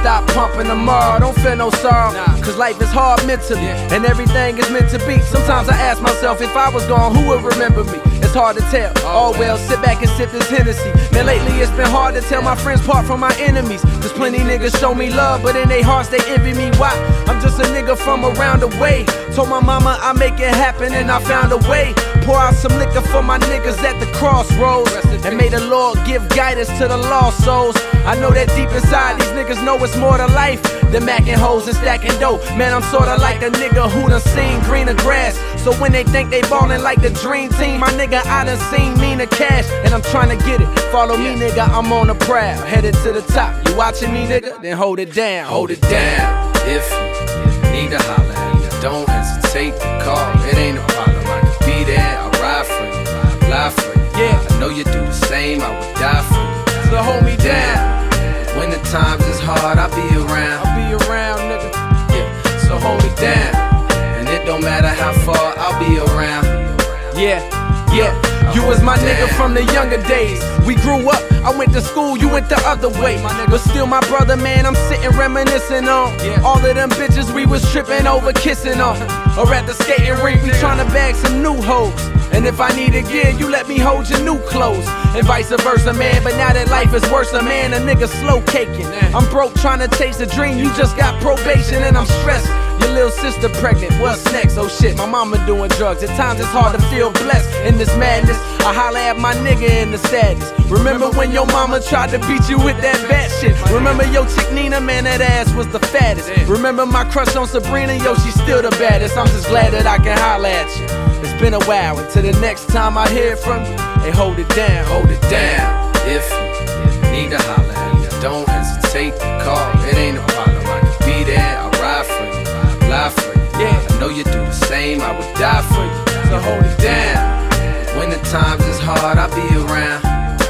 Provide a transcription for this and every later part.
stop pumping tomorrow, don't feel no sorrow. Cause life is hard mentally, and everything is meant to be. Sometimes I ask myself, if I was gone, who would remember me? It's hard to tell. Oh well, sit back and sip this Hennessy. Man, lately it's been hard to tell my friends apart from my enemies. Cause plenty niggas show me love, but in their hearts they envy me. Why? I'm just a nigga from around the way. Told my mama I make it happen, and I found a way. Pour out some liquor for my niggas at the crossroads, and may the Lord give guidance to the lost souls. I know that deep inside these niggas know it's more to life than macking hoes and stacking dough. Man, I'm sorta like a nigga who done seen greener grass. So when they think they ballin' like the dream team, my nigga, I done seen meaner cash, and I'm tryna get it. Follow me, nigga, I'm on the prowl, headed to the top. You watching me, nigga? Then hold it down. Hold it down. If you need to holler at me, don't hesitate to call. It ain't a problem, I could be there. I'll ride for you, I'll lie for you. Yeah, I know you do the same, I would die for you. So hold me down. When the times is hard, I'll be around. I'll be around, nigga. Yeah, so hold it down. And it don't matter how far, I'll be around. Yeah, yeah. You was my nigga from the younger days. We grew up, I went to school, you went the other way. But still my brother, man, I'm sitting reminiscing on all of them bitches we was tripping over, kissing on. Or at the skating rink, we tryna bag some new hoes. And if I need a gear, you let me hold your new clothes. And vice versa, man, but now that life is worse, man, a nigga slow caking. I'm broke tryna chase a dream, you just got probation and I'm stressed. Your little sister pregnant, what's next? Oh shit, my mama doing drugs. At times it's hard to feel blessed in this madness. I holla at my nigga in the sadness. Remember when your mama tried to beat you with that bad shit? Remember your chick Nina, man, that ass was the fattest. Remember my crush on Sabrina, yo, she's still the baddest. I'm just glad that I can holla at you. It's been a while, until the next time I hear from you, hey, hold it down. Hold it down. If you need to holler at me, don't hesitate to call. It ain't a problem, I could be there. I'll ride for you, I'll lie for you. Yeah, I know you do the same, I would die for you. So hold it down. When the times is hard, I'll be around.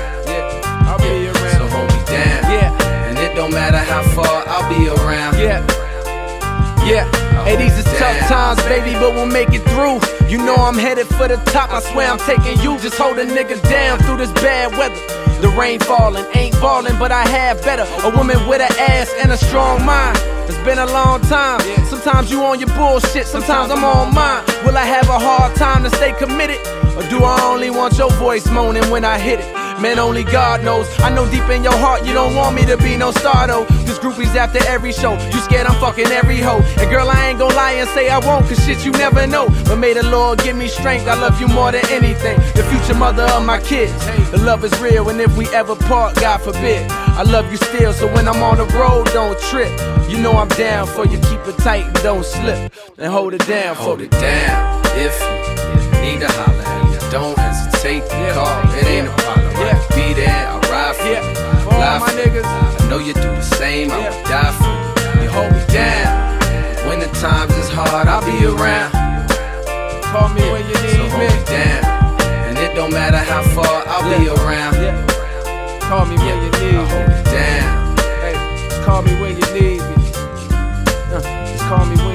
Yeah, I'll be around. So hold me down. Yeah, and it don't matter how far, I'll be around. Yeah, yeah. Hey, these is tough times, baby, but we'll make it through. You know I'm headed for the top, I swear I'm taking you. Just hold a nigga down through this bad weather. The rain falling, ain't ballin', but I have better. A woman with an ass and a strong mind. It's been a long time. Sometimes you on your bullshit, sometimes I'm on mine. Will I have a hard time to stay committed? Or do I only want your voice moaning when I hit it? Man, only God knows. I know deep in your heart you don't want me to be no star though. Cause groupies after every show, you scared I'm fucking every hoe. And girl, I ain't gon' lie and say I won't, cause shit you never know. But may the Lord give me strength, I love you more than anything. The future mother of my kids. The love is real, and if we ever part, God forbid, I love you still, so when I'm on the road, don't trip. You know I'm down for you, keep it tight and don't slip. And hold it down for me. Hold it down. If you need to holler at me, don't hesitate to call. It ain't a problem, I could be there, I'll ride for you, I'll lie for you. I know you do the same, I would die for you. You hold me down. When the times is hard, I'll be around. Call me when you need so hold me down. And it don't matter how far, I'll be around. Call me when you need me. Hold it down. Hey, call me when you need me. Just call me when